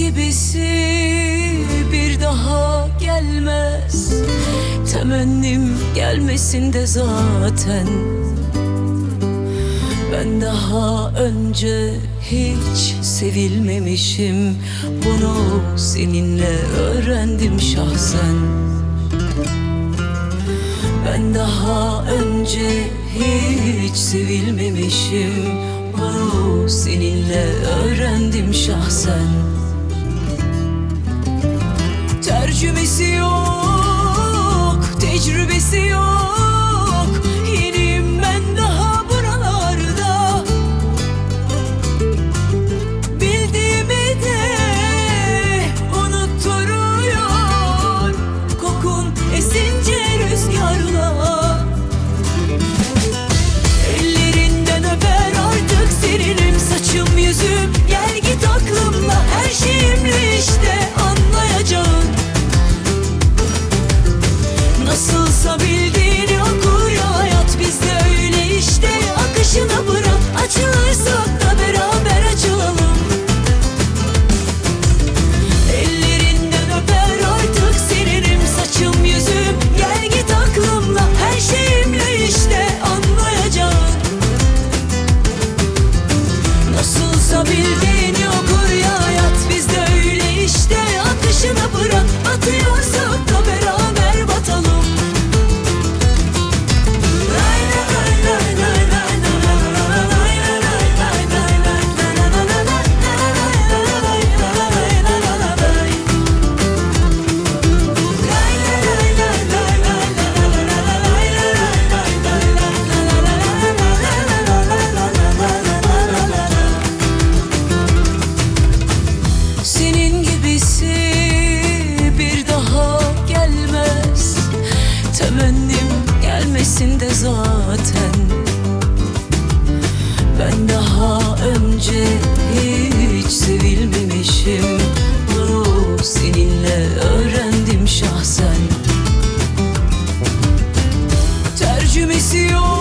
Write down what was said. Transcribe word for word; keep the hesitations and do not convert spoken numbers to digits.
gibisi bir daha gelmez. Temennim gelmesin de zaten. Ben daha önce hiç sevilmemişim. Bunu seninle öğrendim şahsen. Ben daha önce hiç sevilmemişim. Bunu seninle öğrendim şahsen. Tercümesi yok, tecrübesi yok. Yeniyim ben daha buralarda. Bildiğimi de unutturuyor kokun esince rüzgarla. Ellerinden öper artık seninim saçım yüzüm. Gel git aklımla her şeyimle işte anlayacağın. Nasılsa bildiğini okur ya hayat, bizde öyle işte. Akışına bırak, açılırsak da beraber açılalım. Ellerinden öper artık seninim saçım yüzüm. Gel git aklımla her şeyimle işte anlayacağın. Nasılsa bildiğini okur ya hayat, bizde öyle işte. Akışına bırak, batıyorsak da beraber batalım. Senin gibisi bir daha gelmez. Temennim gelmesin de zaten. Ben daha önce hiç sevilmemişim. Bunu seninle öğrendim şahsen. Tercümesi yok,